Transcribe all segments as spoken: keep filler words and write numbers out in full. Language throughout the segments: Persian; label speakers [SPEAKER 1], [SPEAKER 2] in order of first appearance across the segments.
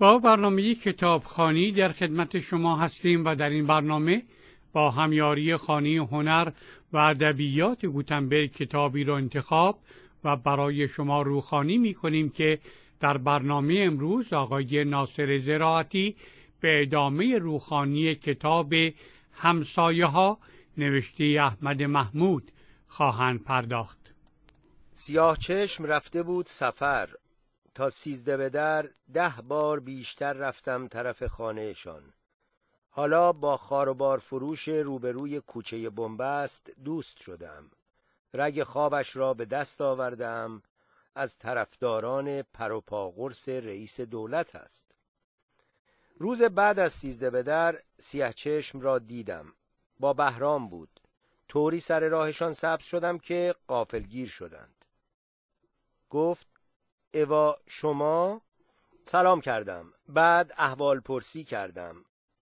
[SPEAKER 1] با برنامه کتابخوانی در خدمت شما هستیم و در این برنامه با همیاری خانه هنر و ادبیات گوتنبرگ کتابی را انتخاب و برای شما روخوانی می کنیم که در برنامه امروز آقای ناصر زراعتی به ادامه روخوانی کتاب همسایه ها نوشته احمد محمود خواهند پرداخت.
[SPEAKER 2] سیاه چشم رفته بود سفر، تا سیزده به در ده بار بیشتر رفتم طرف خانهشان. حالا با خاروبار فروش روبروی کوچه بنبست دوست شدم. رگ خوابش را به دست آوردم، از طرفداران پروپاقرص رئیس دولت است. روز بعد از سیزده به در سیاه چشم را دیدم. با بهرام بود. طوری سر راهشان سبز شدم که غافلگیر شدند. گفت اوا شما؟ سلام کردم. بعد احوال پرسی کردم.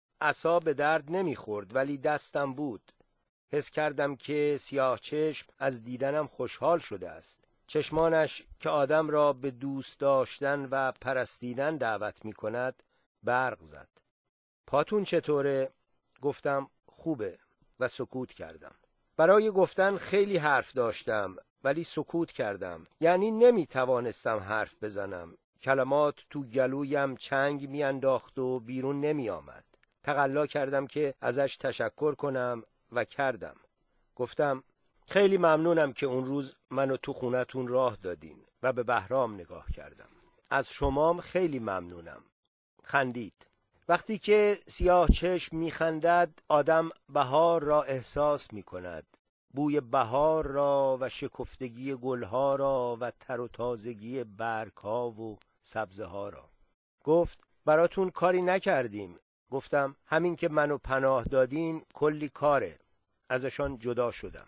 [SPEAKER 2] عصا به درد نمیخورد ولی دستم بود. حس کردم که سیاه چشم از دیدنم خوشحال شده است. چشمانش که آدم را به دوست داشتن و پرستیدن دعوت می کند برق زد. پاتون چطوره؟ گفتم خوبه و سکوت کردم. برای گفتن خیلی حرف داشتم ولی سکوت کردم. یعنی نمی توانستم حرف بزنم. کلمات تو گلویم چنگ می انداخت و بیرون نمی آمد. تقلا کردم که ازش تشکر کنم و کردم. گفتم خیلی ممنونم که اون روز منو تو خونتون راه دادین و به بهرام نگاه کردم. از شمام خیلی ممنونم. خندید. وقتی که سیاه چشم می خندد آدم بهار را احساس می کند. بوی بهار را و شکفتگی گلها را و تر و تازگی برگها و سبزه ها را. گفت براتون کاری نکردیم. گفتم همین که منو پناه دادین کلی کاره. ازشان جدا شدم.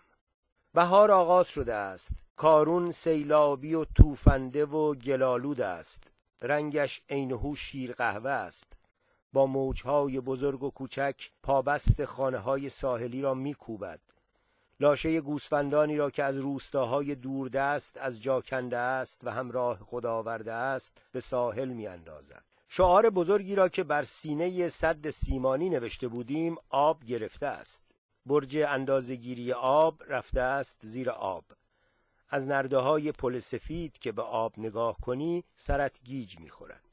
[SPEAKER 2] بهار آغاز شده است. کارون سیلابی و توفنده و گلالود است. رنگش عینه‌هو شیر قهوه است. با موجهای بزرگ و کوچک پابست خانه‌های ساحلی را می‌کوبد. لاشه گوسفندانی را که از روستاهای دوردست از جا کنده است و همراه خود آورده است به ساحل می‌اندازد. شعار بزرگی را که بر سینه سد سیمانی نوشته بودیم آب گرفته است. برج اندازه‌گیری آب رفته است زیر آب. از نرده‌های پل سفید که به آب نگاه کنی سرت گیج می‌خورد.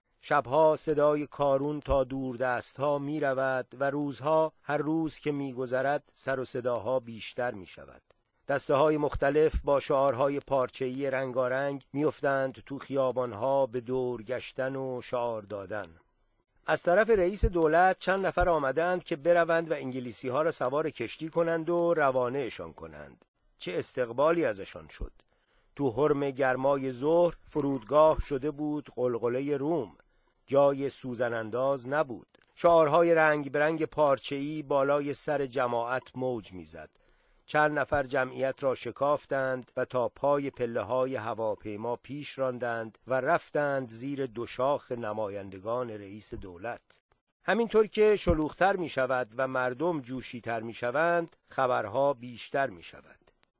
[SPEAKER 2] شبها صدای کارون تا دور دست ها می رود و روزها هر روز که می گذرد سر و صداها بیشتر می شود. دسته های مختلف با شعارهای پارچه‌ای رنگارنگ می افتند تو خیابانها به دور گشتن و شعار دادن. از طرف رئیس دولت چند نفر آمدند که بروند و انگلیسی ها را سوار کشتی کنند و روانهشان کنند. چه استقبالی ازشان شد. تو حرم گرمای ظهر فرودگاه شده بود قلقله روم. جای سوزن انداز نبود. شعارهای رنگ برنگ پارچه‌ای بالای سر جماعت موج میزد. چند نفر جمعیت را شکافتند و تا پای پله‌های هواپیما پیش راندند و رفتند زیر دو شاخ نمایندگان رئیس دولت. همینطور که شلوغ‌تر می شود و مردم جوشی‌تر می شوند، خبرها بیشتر می شود.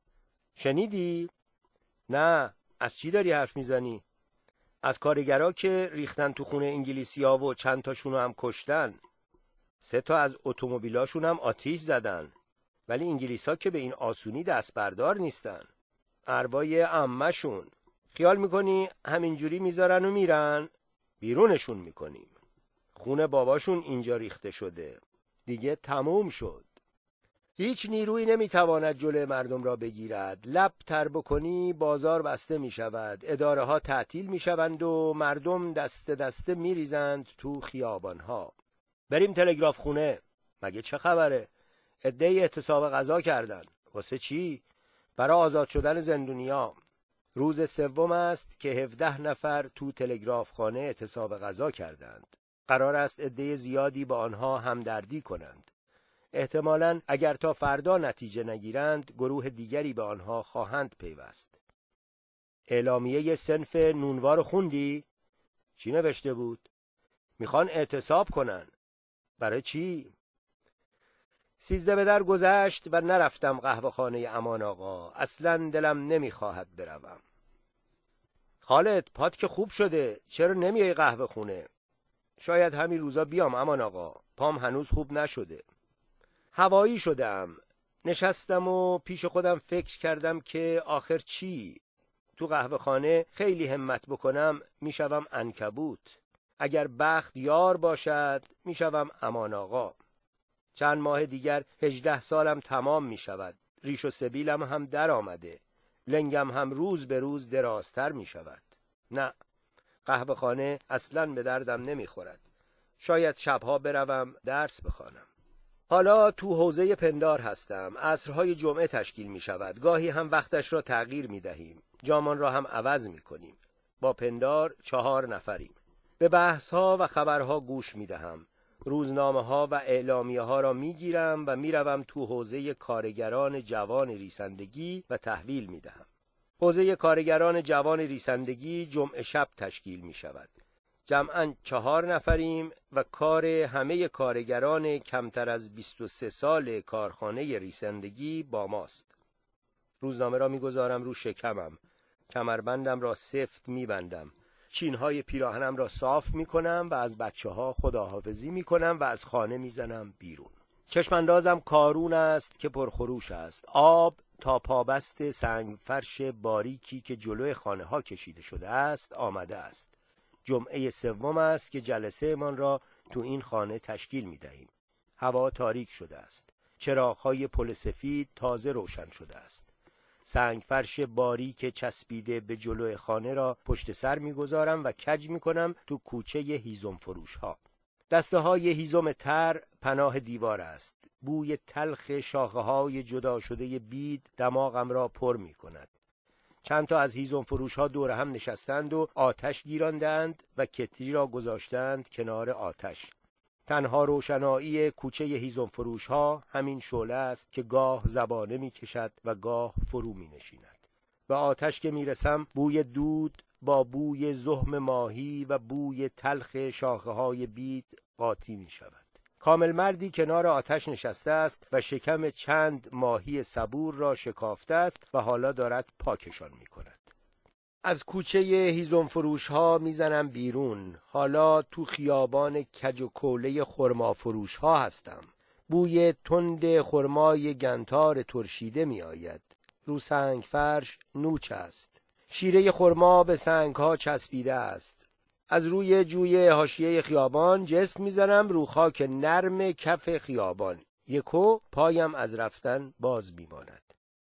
[SPEAKER 2] شنیدی؟ نه، از چی داری حرف میزنی؟ از کارگرها که ریختن تو خونه انگلیسی‌ها و چند تاشونو هم کشتن. سه تا از اتومبیلاشون هم آتیش زدن. ولی انگلیس‌ها که به این آسونی دست بردار نیستن. اربای عمه‌شون. خیال میکنی همینجوری میذارن و میرن؟ بیرونشون میکنیم. خونه باباشون اینجا ریخته شده. دیگه تموم شد. هیچ نیرویی نمیتواند جلوی مردم را بگیرد. لب تر بکنی بازار بسته میشود. اداره ها تعطیل میشوند و مردم دست دسته میریزند تو خیابانها. بریم تلگراف خونه. مگه چه خبره؟ عده‌ای اعتصاب غذا کردن. واسه چی؟ برای آزاد شدن زندونیا. روز سوم است که هفده نفر تو تلگراف خانه اعتصاب غذا کردند. قرار است عده زیادی با آنها همدردی کنند. احتمالاً اگر تا فردا نتیجه نگیرند گروه دیگری به آنها خواهند پیوست. اعلامیه صنف نونوار خوندی؟ چی نوشته بود؟ میخوان اعتصاب کنن. برای چی؟ سیزده به در گذشت و نرفتم قهوه خانه امان آقا. اصلاً دلم نمیخواهد بروم. خالد پات که خوب شده، چرا نمیای قهوه خونه؟ شاید همین روزا بیام امان آقا، پام هنوز خوب نشده. هوایی شدم. نشستم و پیش خودم فکر کردم که آخر چی؟ تو قهوه خانه خیلی همت بکنم میشوم عنکبوت. اگر بخت یار باشد میشوم امان آقا. چند ماه دیگر هجده سالم تمام میشود. ریش و سبیلم هم در آمده. لنگم هم روز به روز درازتر میشود. نه، قهوه خانه اصلاً به دردم نمیخورد. شاید شبها بروم درس بخوانم. حالا تو حوزه پندار هستم. عصرهای جمعه تشکیل می شود. گاهی هم وقتش را تغییر می دهیم. جامان را هم عوض می کنیم. با پندار چهار نفریم. به بحث ها و خبرها گوش می دهم. روزنامه ها و اعلامیه ها را می گیرم و می روم تو حوزه کارگران جوان ریسندگی و تحویل می دهم. حوزه کارگران جوان ریسندگی جمعه شب تشکیل می شود. جمعاً چهار نفریم و کار همه کارگران کمتر از بیست و سه سال کارخانه ریسندگی با ماست. روزنامه را میگذارم رو شکمم، کمربندم را سفت میبندم، چینهای پیراهنم را صاف میکنم و از بچه ها خداحافظی میکنم و از خانه میزنم بیرون. چشماندازم کارون است که پرخروش است. آب تا پابست سنگ فرش باریکی که جلوی خانه ها کشیده شده است آمده است. جمعه سوم است که جلسه من را تو این خانه تشکیل می دهیم. هوا تاریک شده است. چراغ‌های پل سفید تازه روشن شده است. سنگ فرش باریک چسبیده به جلوی خانه را پشت سر می گذارم و کج می کنم تو کوچه هیزم فروش ها. دسته های هیزم تر پناه دیوار است. بوی تلخ شاخه های جدا شده بید دماغم را پر می کند. چند تا از هیزم فروش ها دور هم نشستند و آتش گیراندند و کتری را گذاشتند کنار آتش. تنها روشنایی کوچه هیزم فروش ها همین شعله است که گاه زبانه می کشد و گاه فرو می نشیند. و آتش که می رسم بوی دود با بوی زهم ماهی و بوی تلخ شاخه های بید قاطی می شود. کامل مردی کنار آتش نشسته است و شکم چند ماهی صبور را شکافته است و حالا دارد پاکشان می کند. از کوچه هیزم فروش ها می زنم بیرون. حالا تو خیابان کج و کوله خرما فروش ها هستم. بوی تند خرمای گنتار ترشیده می آید. رو سنگ فرش نوچ است. شیره خرما به سنگ ها چسبیده است. از روی جوی حاشیه خیابان جست میزنم رو خاک نرم کف خیابان. یکو پایم از رفتن باز میماند.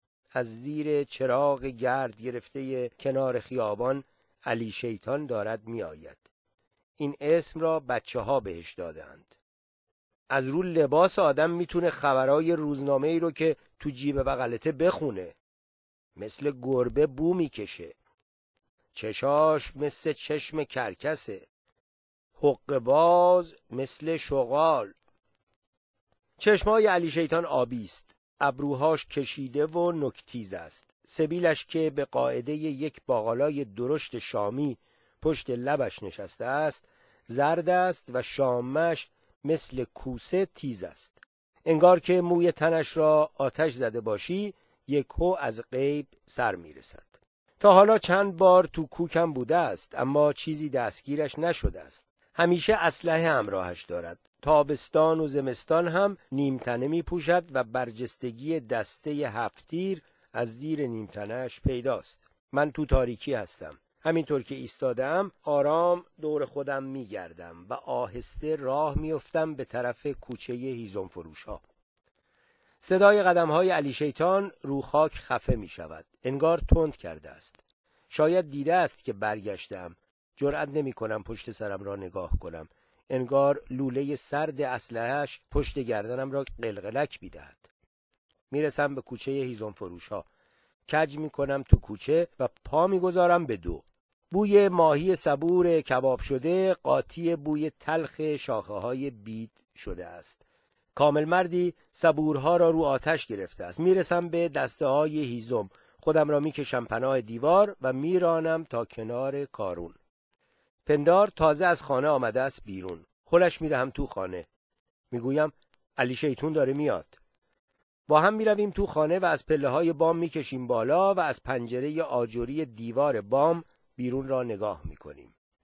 [SPEAKER 2] از زیر چراغ گرد گرفته کنار خیابان علی شیطان دارد میآید. این اسم را بچه ها بهش دادند. از رو لباس آدم میتونه خبرای روزنامه ای رو که تو جیب بغلته بخونه. مثل گربه بو میکشه. چشاش مثل چشم کرکسه. حق باز مثل شغال. چشمای علی شیطان آبی است. ابروهاش کشیده و نکتیز است. سبیلش که به قاعده یک باقالای درشت شامی پشت لبش نشسته است زرد است و شامش مثل کوسه تیز است. انگار که موی تنش را آتش زده باشی یکو از غیب سر میرسد. تا حالا چند بار تو کوکم بوده است اما چیزی دستگیرش نشده است. همیشه اسلحه همراهش دارد. تابستان و زمستان هم نیمتنه می پوشد و برجستگی دسته هفت تیر از زیر نیمتنهش پیداست. من تو تاریکی هستم. همینطور که ایستادم آرام دور خودم می گردم و آهسته راه می افتم به طرف کوچه هیزم فروش ها. صدای قدم‌های علی شیطان رو خاک خفه می شود. انگار تند کرده است. شاید دیده است که برگشتم. جرأت نمی کنم پشت سرم را نگاه کنم. انگار لوله سرد اسلحه‌اش پشت گردنم را قلقلک می‌دهد. میرسم به کوچه هیزم فروش ها. کج میکنم تو کوچه و پا میگذارم به دو. بوی ماهی صبور کباب شده قاطی بوی تلخ شاخه های بید شده است. کامل مردی صبورها را رو آتش گرفته است. میرسم به دسته های هیزم. خودم را میکشم پناه دیوار و میرانم تا کنار کارون. پندار تازه از خانه آمده است بیرون. خلش میدهم تو خانه. میگویم علی شیطون داره میاد. با هم میرویم تو خانه و از پله های بام میکشیم بالا و از پنجره آجوری دیوار بام بیرون را نگاه میکنیم.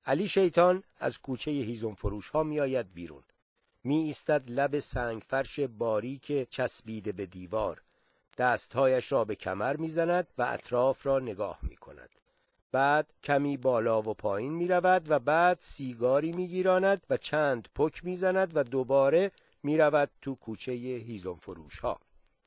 [SPEAKER 2] علی شیطان از کوچه هیزم فروش ها می آید بیرون. می ایستد لب سنگ فرش باریک چسبیده به دیوار. دستهایش را به کمر می زند و اطراف را نگاه می کند. بعد کمی بالا و پایین می رود و بعد سیگاری می گیراند و چند پک می زند و دوباره می رود تو کوچه هیزم فروش ها.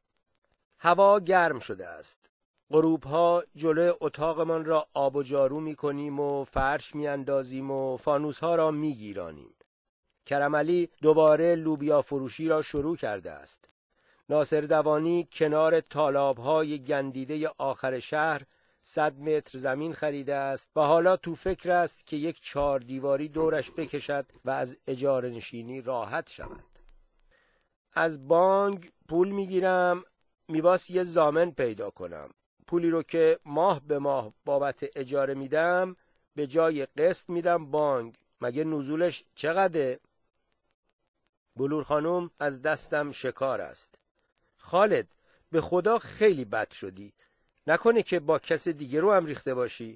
[SPEAKER 2] هوا گرم شده است. غروب ها جلوی اتاقمان را آب و جارو می کنیم و فرش می اندازیم و فانوس ها را می گیرانیم. کرم علی دوباره لوبیا فروشی را شروع کرده است. ناصر دوانی کنار تالاب های گندیده آخر شهر صد متر زمین خریده است و حالا تو فکر است که یک چهار دیواری دورش بکشد و از اجاره نشینی راحت شود. از بانک پول میگیرم، میباس یه ضامن پیدا کنم. پولی رو که ماه به ماه بابت اجاره میدم به جای قسط میدم بانک. مگه نزولش چقدره؟ بلور خانم از دستم شکار است. خالد، به خدا خیلی بد شدی. نکنه که با کس دیگه رو هم ریخته باشی؟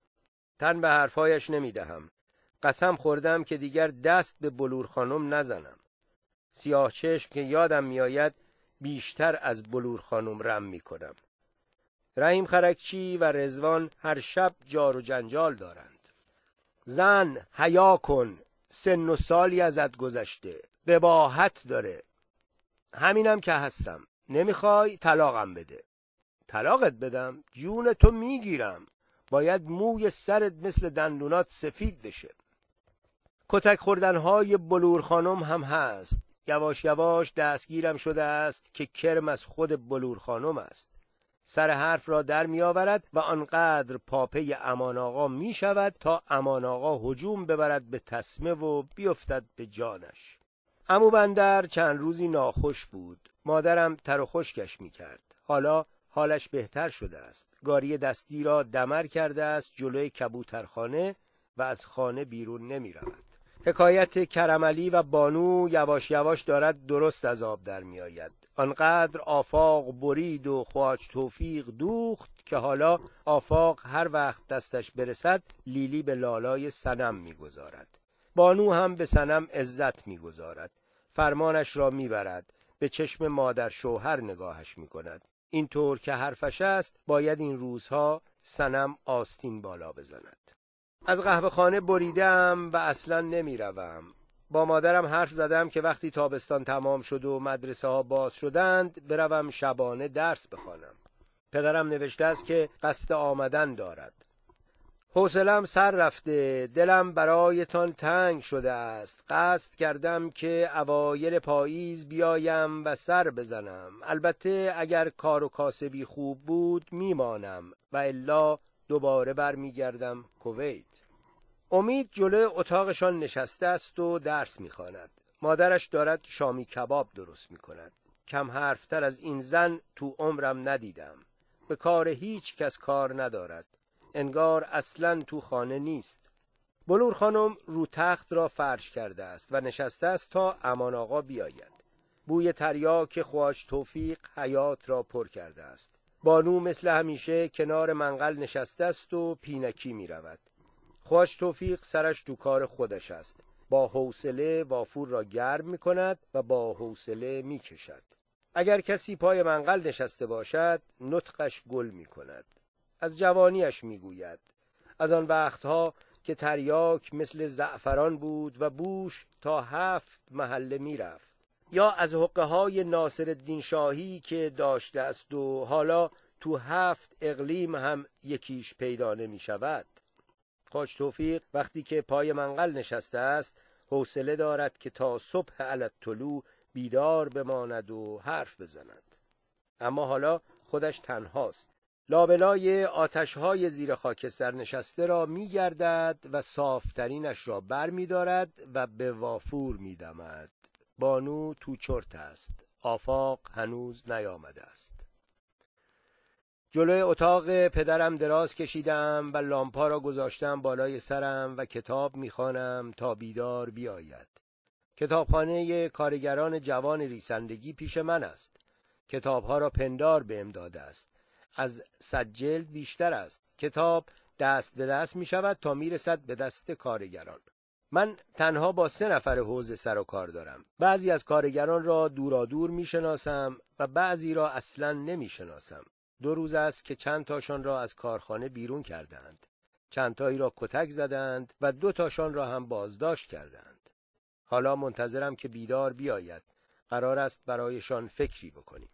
[SPEAKER 2] تن به حرفایش نمیدهم. قسم خوردم که دیگر دست به بلور خانم نزنم. سیاه چشم که یادم میآید بیشتر از بلور خانم رم میکنم. رحیم خرکچی و رضوان هر شب جار و جنجال دارند. زن، حیا کن، سن و سالی ازت گذشته، قباحت داره. همینم که هستم. نمیخوای طلاقم بده. طلاقت بدم؟ جون تو میگیرم. باید موی سرت مثل دندونات سفید بشه. کتک خوردنهای بلور خانم هم هست. یواش یواش دستگیرم شده است که کرم از خود بلور خانم است. سر حرف را در می آورد و آنقدر پاپه امان آقا می شود تا امان آقا هجوم ببرد به تسمه و بیفتد به جانش. عمو بندر چند روزی ناخوش بود. مادرم تر و خشکش می کرد. حالا حالش بهتر شده است. گاری دستی را دمر کرده است جلوی کبوترخانه و از خانه بیرون نمی رود. حکایت کرم علی و بانو یواش یواش دارد درست از آب در می آید. آنقدر آفاق برید و خواج توفیق دوخت که حالا آفاق هر وقت دستش برسد لیلی به لالای صنم می گذارد. بانو هم به صنم عزت می گذارد. فرمانش را می برد. به چشم مادر شوهر نگاهش می کند. این طور که حرفش است باید این روزها صنم آستین بالا بزند. از قهوه خانه بریدم و اصلا نمی روم. با مادرم حرف زدم که وقتی تابستان تمام شد و مدرسه ها باز شدند بروم شبانه درس بخوانم. پدرم نوشته است که قصد آمدن دارد. حوصله‌ام سر رفته، دلم برایتان تنگ شده است. قصد کردم که اوایل پاییز بیایم و سر بزنم. البته اگر کار و کاسبی خوب بود میمانم و الا دوباره برمیگردم کویت. امید جلوی اتاقشان نشسته است و درس میخواند. مادرش دارد شامی کباب درست میکند. کم حرفتر از این زن تو عمرم ندیدم. به کار هیچ کس کار ندارد. انگار اصلاً تو خانه نیست. بلور خانم رو تخت را فرش کرده است و نشسته است تا امان آقا بیاید. بوی تریاک خواج توفیق حیات را پر کرده است. بانو مثل همیشه کنار منقل نشسته است و پینکی می رود. خواج توفیق سرش تو کار خودش است. با حوصله وافور را گرم می کند و با حوصله می کشد. اگر کسی پای منقل نشسته باشد نطقش گل می کند. از جوانیش می گوید. از آن وقتها که تریاک مثل زعفران بود و بوش تا هفت محله می رفت. یا از حقه های ناصرالدین شاهی که داشته است و حالا تو هفت اقلیم هم یکیش پیدا نمی شود. خواج توفیق وقتی که پای منقل نشسته است حوصله دارد که تا صبح علی الطلوع بیدار بماند و حرف بزند. اما حالا خودش تنهاست. لابلای آتش‌های زیر خاکستر نشسته را می‌گردد و صافترینش را بر می‌دارد و به وافور می‌دمد. بانو تو چرت است. آفاق هنوز نیامده است. جلوی اتاق پدرم دراز کشیدم و لامپا را گذاشتم بالای سرم و کتاب می‌خوانم تا بیدار بیاید. کتابخانه کارگران جوان ریسندگی پیش من است. کتاب‌ها را پندار بهم داده است. از صد جلد بیشتر است. کتاب دست به دست می شود تا می رسد به دست کارگران. من تنها با سه نفر حوزه سر و کار دارم. بعضی از کارگران را دورادور می شناسم و بعضی را اصلاً نمی شناسم. دو روز است که چند تاشان را از کارخانه بیرون کردند. چند تایی را کتک زدند و دو تاشان را هم بازداشت کردند. حالا منتظرم که بیدار بیاید. قرار است برایشان فکری بکنیم.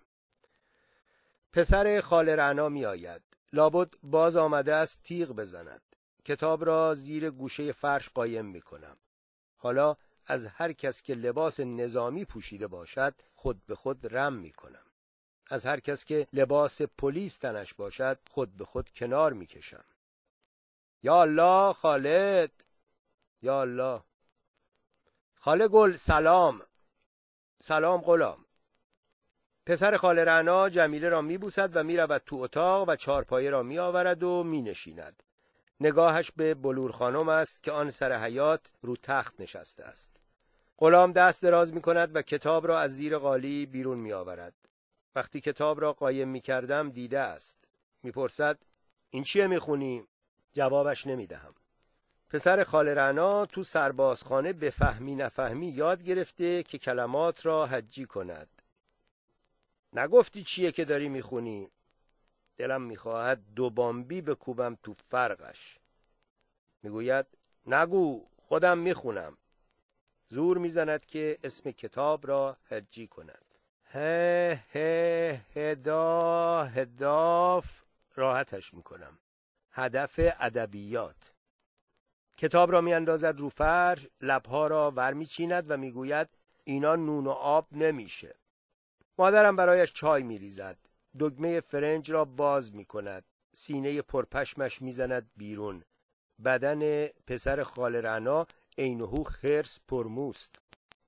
[SPEAKER 2] پسر خاله رعنا می آید. لابد باز آمده است تیغ بزند. کتاب را زیر گوشه فرش قایم می کنم. حالا از هر کس که لباس نظامی پوشیده باشد خود به خود رم می کنم. از هر کس که لباس پلیس تنش باشد خود به خود کنار می کشم. یا الله خالد، یا الله. خاله گل سلام. سلام غلام. پسر خاله رعنا جمیله را می بوسد و می رود تو اتاق و چارپایه را می آورد و می نشیند. نگاهش به بلور خانم است که آن سر حیاط رو تخت نشسته است. غلام دست دراز می کند و کتاب را از زیر قالی بیرون می آورد. وقتی کتاب را قایم می کردم دیده است. می پرسد این چیه می خونی؟ جوابش نمی دهم. پسر خاله رعنا تو سربازخانه به فهمی نفهمی یاد گرفته که کلمات را حجی کند. نگفتی چیه که داری می خونی؟ دلم می خواهد دو بامبی بکوبم تو فرقش. می گوید نگو خودم می خونم. زور می زند که اسم کتاب را حجی کند. هه هه هدا هداف راحتش می کنم. هدف ادبیات. کتاب را می اندازد رو فرش، لبها را ور می چیند و می گوید اینا نون و آب نمیشه. مادرم برایش چای می ریزد. دگمه فرنج را باز می کند. سینه پرپشمش می زند بیرون. بدن پسر خاله رعنا عینهو خرس پرموست.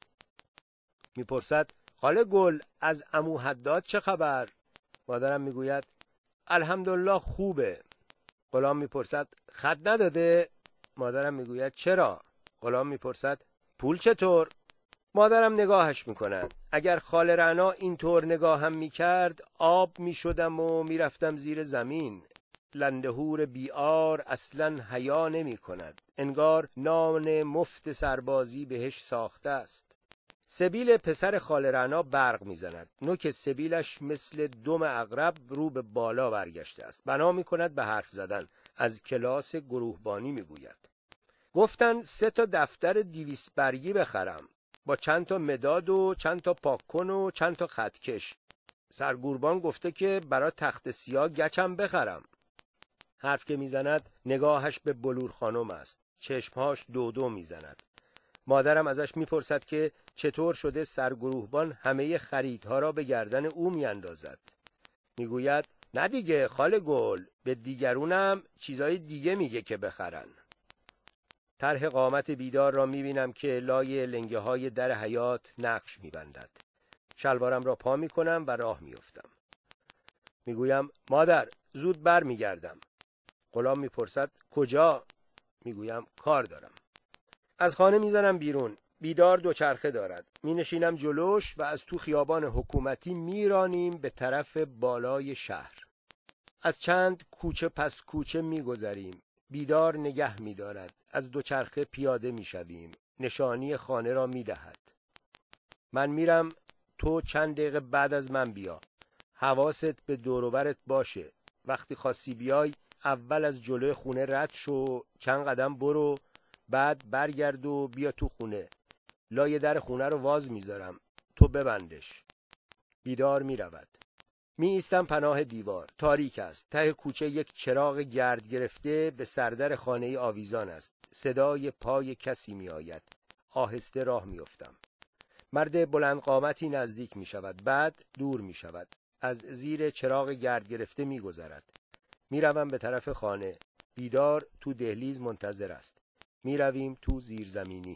[SPEAKER 2] می پرسد خاله گل از عمو حداد چه خبر؟ مادرم می گوید الحمدلله خوبه. غلام می پرسد خط نداده؟ مادرم می گوید چرا؟ غلام می پرسد پول چطور؟ مادرم نگاهش می کند. اگر خاله رعنا اینطور نگاهم می کرد آب می شدم و می رفتم زیر زمین. لندهور بیار اصلا حیا نمی کند. انگار نان مفت سربازی بهش ساخته است. سبیل پسر خاله رعنا برق می زند. نوک سبیلش مثل دم عقرب رو به بالا برگشته است. بنا می کند به حرف زدن. از کلاس گروهبانی می گوید. گفتن سه تا دفتر دیویس برگی بخرم. با چند تا مداد و چند تا پاکن و چند تا خطکش. سرگوربان گفته که برای تخت سیاه گچم بخرم. حرف که میزند نگاهش به بلور خانم است. چشمهاش دو دو میزند. مادرم ازش میپرسد که چطور شده سرگروهبان همه خریدها را به گردن او میاندازد. میگوید نه دیگه خاله گل، به دیگرونم چیزای دیگه میگه که بخرن. طرح قامت بیدار را میبینم که لای لنگه های در حیاط نقش میبندد. شلوارم را پا میکنم و راه میافتم. میگویم مادر زود بر میگردم. غلام میپرسد کجا؟ میگویم کار دارم. از خانه میزنم بیرون. بیدار دوچرخه دارد. مینشینم جلوش و از تو خیابان حکومتی میرانیم به طرف بالای شهر. از چند کوچه پس کوچه میگذریم. بیدار نگه می‌دارد. از دوچرخه پیاده می‌شویم. نشانی خانه را می‌دهد. من میرم، تو چند دقیقه بعد از من بیا. حواست به دور و برت باشه. وقتی خواستی بیای اول از جلوی خونه رد شو، چند قدم برو، بعد برگرد و بیا تو خونه. لای در خونه رو واز میذارم. تو ببندش. بیدار میرود. می ایستم پناه دیوار. تاریک است. ته کوچه یک چراغ گرد گرفته به سردر خانه آویزان است. صدای پای کسی می آید. آهسته راه می افتم. مرد بلند قامتی نزدیک می شود. بعد دور می شود. از زیر چراغ گرد گرفته می گذرد. می روم به طرف خانه. بیدار تو دهلیز منتظر است. می رویم تو زیرزمینی.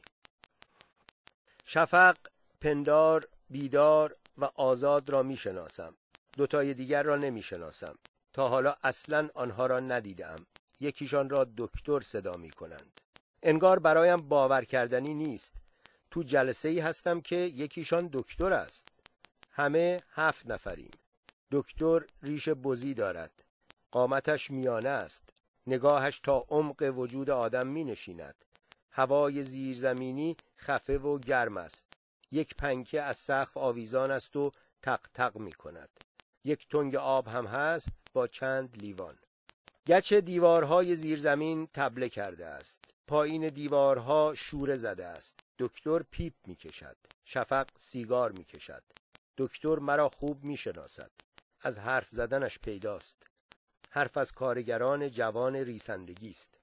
[SPEAKER 2] شفق، پندار، بیدار و آزاد را می شناسم. دوتای دیگر را نمی شناسم. تا حالا اصلاً آنها را ندیدم. یکیشان را دکتر صدا می کنند. انگار برایم باور کردنی نیست. تو جلسه ای هستم که یکیشان دکتر است. همه هفت نفریم. دکتر ریش بزی دارد. قامتش میانه است. نگاهش تا عمق وجود آدم می نشیند. هوای زیرزمینی خفه و گرم است. یک پنکه از سقف آویزان است و تق تق می کند. یک تنگ آب هم هست با چند لیوان. گچ دیوارهای زیرزمین تبله کرده است. پایین دیوارها شوره زده است. دکتر پیپ می کشد. شفق سیگار می کشد. دکتر مرا خوب می شناسد. از حرف زدنش پیداست. حرف از کارگران جوان ریسندگی است.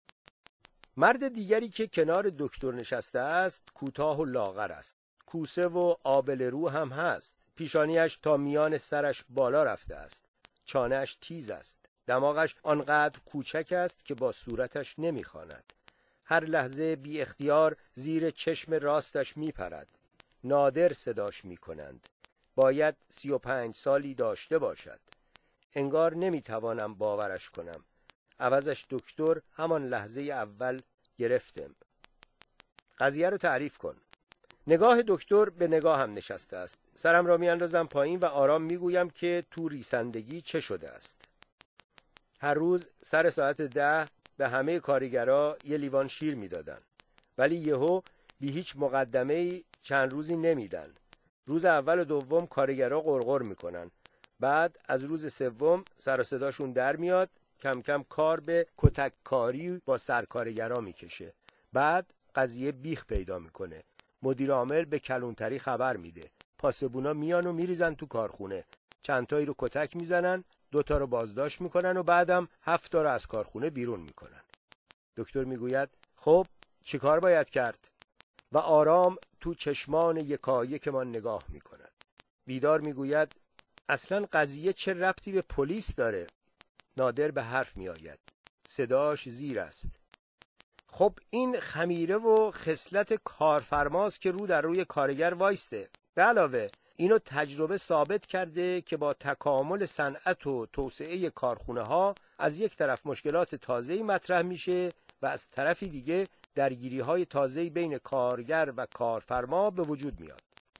[SPEAKER 2] مرد دیگری که کنار دکتر نشسته است کوتاه و لاغر است. کوسه و آبله رو هم هست. پیشانیش تا میان سرش بالا رفته است. چانه‌اش تیز است. دماغش آنقدر کوچک است که با صورتش نمیخواند. هر لحظه بی اختیار زیر چشم راستش میپرد. نادر صداش میکنند. باید سی و پنج سالی داشته باشد. انگار نمیتوانم باورش کنم. عوضش دکتر همان لحظه اول گرفتم. قضیه رو تعریف کن. نگاه دکتر به نگاه هم نشسته است. سرم را میاندازم پایین و آرام میگویم که تو ریسندگی چه شده است. هر روز سر ساعت ده به همه کارگرها یه لیوان شیر میدادن. ولی یهو بی هیچ مقدمه‌ای چند روزی نمیدن. روز اول و دوم کارگرها غرغر میکنن. بعد از روز سوم سر و صداشون در میاد. کم کم کار به کتک کاری با سرکارگرها میکشه. بعد قضیه بیخ پیدا میکنه. مدیر عامل به کلونتری خبر میده. پاسبونا میان و میریزن تو کارخونه. چند تایی رو کتک میزنن، دو تا رو بازداشت میکنن و بعدم هفت تا رو از کارخونه بیرون میکنن. دکتر میگوید خب چی کار باید کرد؟ و آرام تو چشمان یکایک ما نگاه میکند. بیدار میگوید اصلا قضیه چه ربطی به پلیس داره؟ نادر به حرف میآید. صداش زیر است. خب این خمیره و خصلت کارفرماست که رو در روی کارگر وایسته. به علاوه اینو تجربه ثابت کرده که با تکامل صنعت و توسعه کارخونه ها از یک طرف مشکلات تازه‌ای مطرح میشه و از طرفی دیگه درگیری های تازه‌ای بین کارگر و کارفرما به وجود میاد.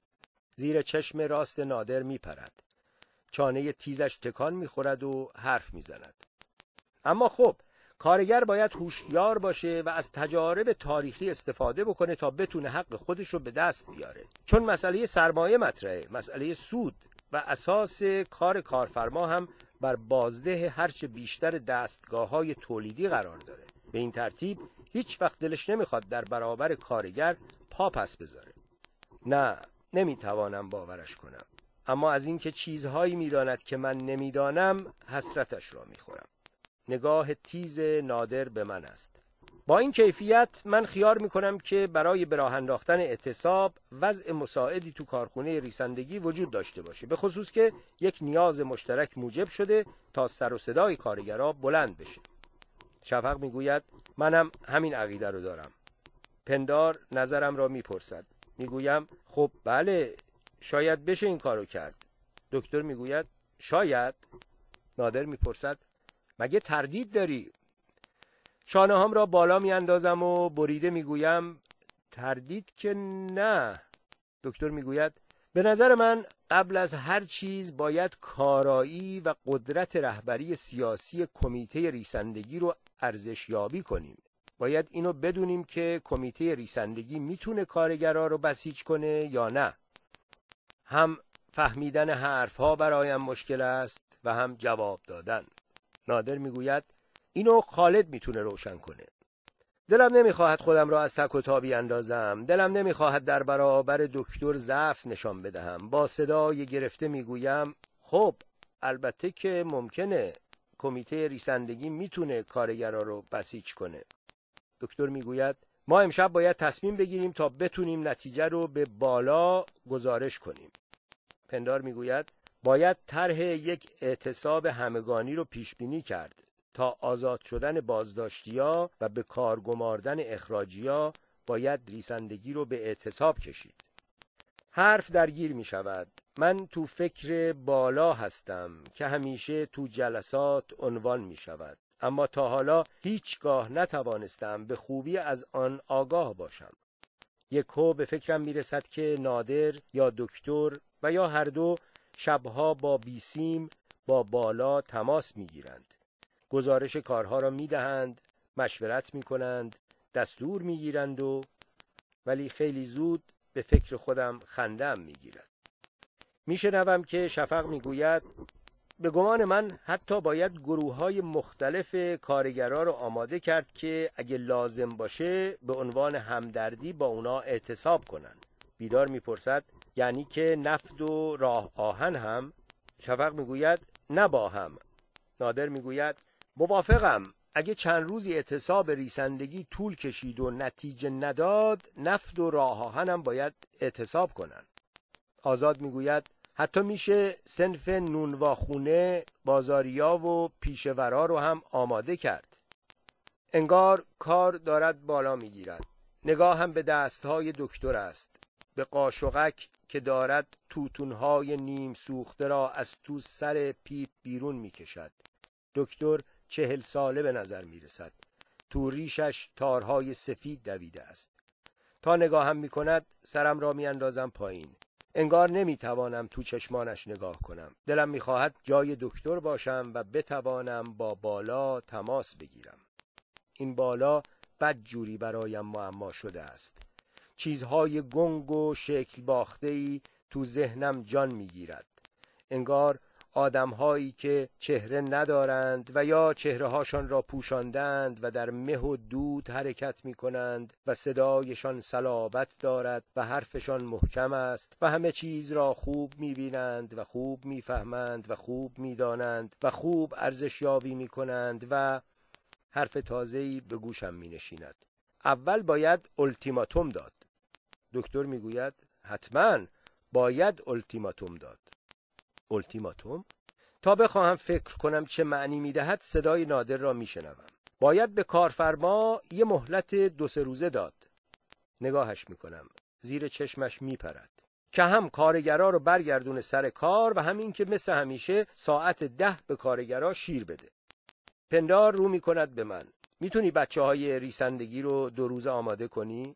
[SPEAKER 2] زیر چشم راست نادر میپرد. چانه تیزش تکان میخورد و حرف میزند. اما خب کارگر باید هوشیار باشه و از تجارب تاریخی استفاده بکنه تا بتونه حق خودش رو به دست بیاره. چون مسئله سرمایه مطرحه، مسئله سود و اساس کار کارفرما هم بر بازده هرچه بیشتر دستگاه‌های تولیدی قرار داره. به این ترتیب هیچ وقت دلش نمیخواد در برابر کارگر پا پس بذاره. نه، نمیتوانم باورش کنم. اما از اینکه چیزهایی میداند که من نمیدانم حسرتش را میخورم. نگاه تیز نادر به من است. با این کیفیت من خیال میکنم که برای به راه انداختن اعتصاب وضع مساعدی تو کارخونه ریسندگی وجود داشته باشه، به خصوص که یک نیاز مشترک موجب شده تا سر و صدای کارگرها بلند بشه. شفق میگوید منم همین عقیده رو دارم. پندار نظرم را میپرسد. میگویم خب بله، شاید بشه این کارو کرد. دکتر میگوید شاید. نادر میپرسد مگه تردید داری؟ شانه هم را بالا میاندازم و بریده میگویم تردید که نه. دکتر میگوید به نظر من قبل از هر چیز باید کارایی و قدرت رهبری سیاسی کمیته ریسندگی رو ارزشیابی کنیم. باید اینو بدونیم که کمیته ریسندگی میتونه کارگرها رو بسیج کنه یا نه. هم فهمیدن حرفها برایم مشکل است و هم جواب دادن. نادر میگوید اینو خالد میتونه روشن کنه. دلم نمیخواهد خودم را از تک و تابی اندازم. دلم نمیخواهد در برابر دکتر ضعف نشان بدهم. با صدای گرفته میگویم خب البته که ممکنه کمیته ریسندگی میتونه کارگرها رو بسیج کنه. دکتر میگوید ما امشب باید تصمیم بگیریم تا بتونیم نتیجه رو به بالا گزارش کنیم. پندار میگوید باید طرح یک اعتصاب همگانی رو پیش بینی کرد تا آزاد شدن بازداشتی‌ها و به کار گماردن اخراجی‌ها باید ریسندگی رو به اعتصاب کشید. حرف درگیر می شود. من تو فکر بالا هستم که همیشه تو جلسات عنوان می شود. اما تا حالا هیچگاه نتوانستم به خوبی از آن آگاه باشم. یکو به فکرم می رسد که نادر یا دکتر و یا هر دو شبها با بیسیم با بالا تماس می گیرند. گزارش کارها را میدهند، مشورت میکنند، دستور میگیرند و ولی خیلی زود به فکر خودم خندم میگیرد. میشنوم که شفق میگوید به گمان من حتی باید گروه‌های مختلف کارگرا رو آماده کرد که اگه لازم باشه به عنوان همدردی با اونا اعتصاب کنن. بیدار میپرسد یعنی که نفت و راه آهن هم؟ شفق میگوید نه با هم. نادر میگوید موافقم، اگه چند روزی اعتصاب ریسندگی طول کشید و نتیجه نداد نفت و راه آهن هم باید اعتصاب کنن. آزاد میگوید حتی میشه صنف نونواخونه، بازاریا و پیشورا رو هم آماده کرد. انگار کار دارد بالا میگیرد. نگاه هم به دستهای دکتر است، به قاشقک که دارد توتونهای نیم سوخته را از تو سر پیپ بیرون میکشد. دکتر چهل ساله به نظر میرسد. تو ریشش تارهای سفید دویده است. تا نگاهم میکند سرم را میاندازم پایین. انگار نمیتوانم تو چشمانش نگاه کنم. دلم میخواهد جای دکتر باشم و بتوانم با بالا تماس بگیرم. این بالا بدجوری برایم معما شده است. چیزهای گنگ و شکل باخته‌ای تو ذهنم جان میگیرد. انگار آدم‌هایی که چهره ندارند و یا چهره‌هاشان را پوشاندند و در مه و دود حرکت می‌کنند و صدایشان صلابت دارد و حرفشان محکم است و همه چیز را خوب می‌بینند و خوب می‌فهمند و خوب می‌دانند و خوب ارزشیابی می‌کنند و حرف تازه‌ای به گوشم می‌نشیند. اول باید التیماتوم داد. دکتر می‌گوید حتماً باید التیماتوم داد. التیماتوم؟ تا بخواهم فکر کنم چه معنی میدهد صدای نادر را میشنوم. باید به کارفرما یه مهلت دو سه روزه داد. نگاهش میکنم. زیر چشمش میپرد. که هم کارگرا رو برگردونه سر کار و همین که مثل همیشه ساعت ده به کارگرا شیر بده. پندار رو میکند به من. میتونی بچه های ریسندگی رو دو روزه آماده کنی؟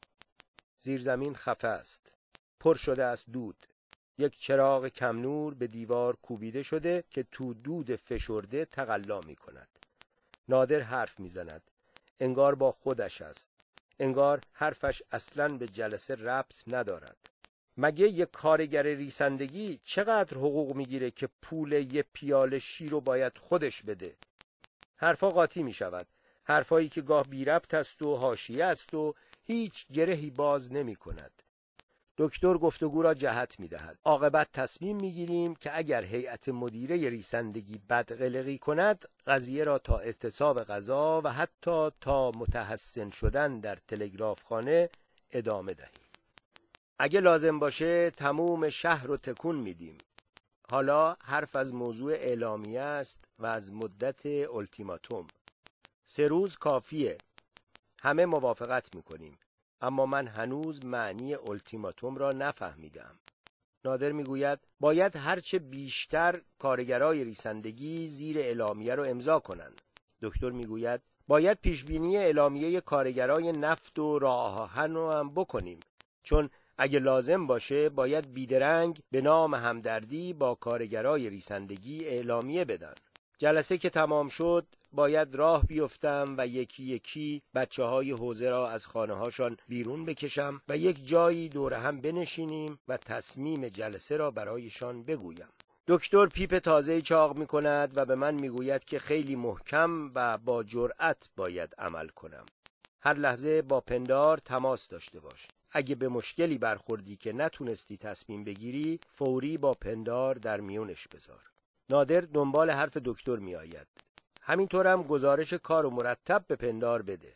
[SPEAKER 2] زیر زمین خفه است. پر شده است دود. یک چراغ کم نور به دیوار کوبیده شده که تو دود فشرده تقلا می کند. نادر حرف می زند. انگار با خودش است. انگار حرفش اصلاً به جلسه ربط ندارد. مگه یک کارگر ریسندگی چقدر حقوق می گیره که پول یک پیاله شیر رو باید خودش بده؟ حرفا قاطی می شود. حرفایی که گاه بی ربط است و حاشیه است و هیچ گرهی باز نمی کند. دکتر گفتگو را جهت می دهد. عاقبت تصمیم می گیریم که اگر هیئت مدیره ریسندگی بدقلقی کند، قضیه را تا اعتصاب غذا و حتی تا متحسن شدن در تلگرافخانه ادامه دهیم. اگه لازم باشه تموم شهر رو تکون میدیم. حالا حرف از موضوع اعلامیه است و از مدت التیماتوم. سه روز کافیه. همه موافقت میکنیم. اما من هنوز معنی التیماتوم را نفهمیدم. نادر میگوید باید هرچه بیشتر کارگرای ریسندگی زیر اعلامیه رو امضا کنند. دکتر میگوید باید پیشبینی اعلامیه کارگرای نفت و راه آهن رو هم بکنیم، چون اگه لازم باشه باید بیدرنگ به نام همدردی با کارگرای ریسندگی اعلامیه بدن. جلسه که تمام شد باید راه بیفتم و یکی یکی بچه های حوزه را از خانه هاشان بیرون بکشم و یک جایی دور هم بنشینیم و تصمیم جلسه را برایشان بگویم. دکتر پیپ تازه چاق می کند و به من می گوید که خیلی محکم و با جرأت باید عمل کنم. هر لحظه با پندار تماس داشته باش. اگه به مشکلی برخوردی که نتونستی تصمیم بگیری، فوری با پندار در میونش بذار. نادر دنبال حرف دکتر می آید. همینطورم گزارش کار و مرتب به پندار بده.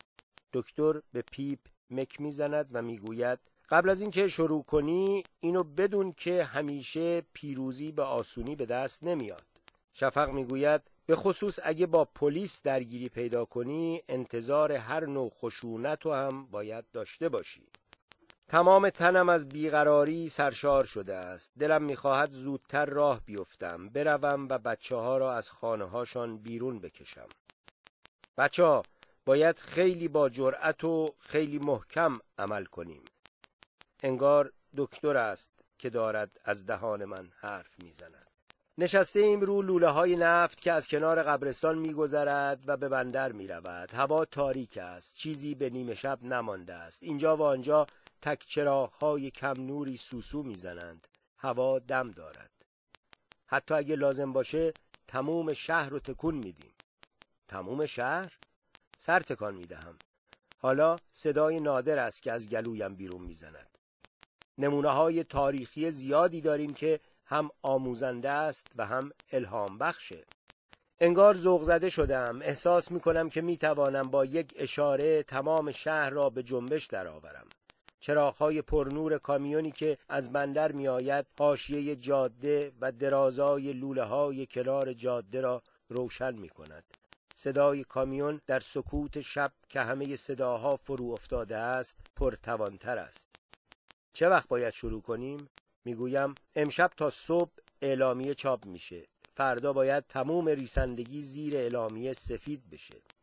[SPEAKER 2] دکتر به پیپ مک میزند و میگوید قبل از اینکه شروع کنی اینو بدون که همیشه پیروزی به آسونی به دست نمیاد. شفق میگوید به خصوص اگه با پلیس درگیری پیدا کنی انتظار هر نوع خشونت رو هم باید داشته باشی. تمام تنم از بیقراری سرشار شده است. دلم میخواهد زودتر راه بیفتم، بروم و بچه ها را از خانه هاشان بیرون بکشم. بچه ها باید خیلی با جرأت و خیلی محکم عمل کنیم. انگار دکتر است که دارد از دهان من حرف میزند. نشسته ایم رو لوله های نفت که از کنار قبرستان می‌گذرد و به بندر می‌رود. هوا تاریک است، چیزی به نیمه شب نمانده است. اینجا و آنجا تک چراغ‌های کم نوری سوسو می‌زنند. هوا دم دارد. حتی اگه لازم باشه تموم شهر رو تکون میدیم. تموم شهر؟ سر تکان میدهم. حالا صدای نادر است که از گلویم بیرون میزند. نمونه‌های تاریخی زیادی داریم که هم آموزنده است و هم الهام بخشه. انگار ذوق زده شدم. احساس میکنم که میتوانم با یک اشاره تمام شهر را به جنبش درآورم. چراغ‌های پرنور کامیونی که از بندر میآید حاشیه جاده و درازای لوله‌های کنار جاده را روشن میکند. صدای کامیون در سکوت شب که همه صداها فرو افتاده است پرتوانتر است. چه وقت باید شروع کنیم؟ میگویم امشب تا صبح اعلامیه چاپ میشه. فردا باید تموم ریسندگی زیر اعلامیه سفید بشه.